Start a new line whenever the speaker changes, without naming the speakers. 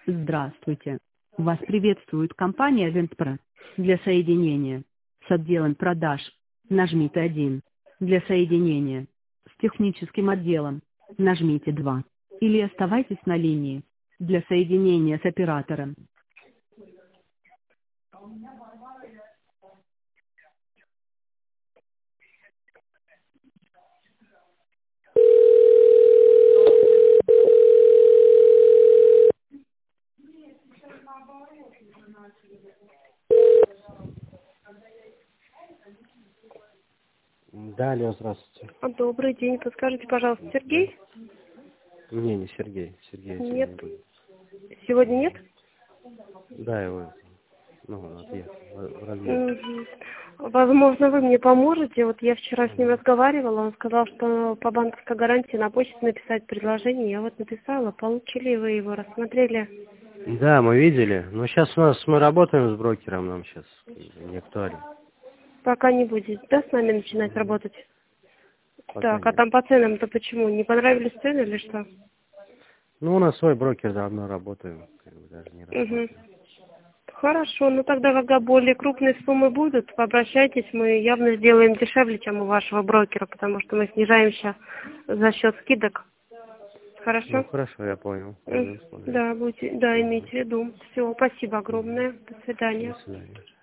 Здравствуйте. Вас приветствует компания Вентпро. Для соединения с отделом продаж нажмите 1. Для соединения с техническим отделом нажмите 2. Или оставайтесь на линии. Для соединения с оператором.
Да, алло, здравствуйте.
Добрый день. Подскажите, пожалуйста,
Да.
Сергей?
Не Сергей. Сергей сегодня
Нет.
не будет.
Сегодня нет?
Да, его, отъехал в разъезд.
Мгм. Возможно, вы мне поможете. Вот я вчера с ним
Мгм.
разговаривала. Он сказал, что по банковской гарантии на почте написать предложение. Я вот написала. Получили вы его, рассмотрели?
Да, мы видели. Но сейчас мы работаем с брокером, нам сейчас не актуально.
Пока не будет, да, с нами начинать
Мгм.
работать?
Пока
Так, а
нет.
там по ценам-то почему? Не понравились цены или что?
Ну, у нас свой брокер, давно работаем, даже не
Угу.
рассматриваем.
Хорошо, ну тогда, когда более крупные суммы будут, обращайтесь, мы явно сделаем дешевле, чем у вашего брокера, потому что мы снижаемся за счет скидок.
Ну,
Хорошо?
хорошо, я понял. Будем смотреть.
Да, да,
Мгм.
имейте в виду. Все, спасибо огромное. До
До
свидания.
свидания.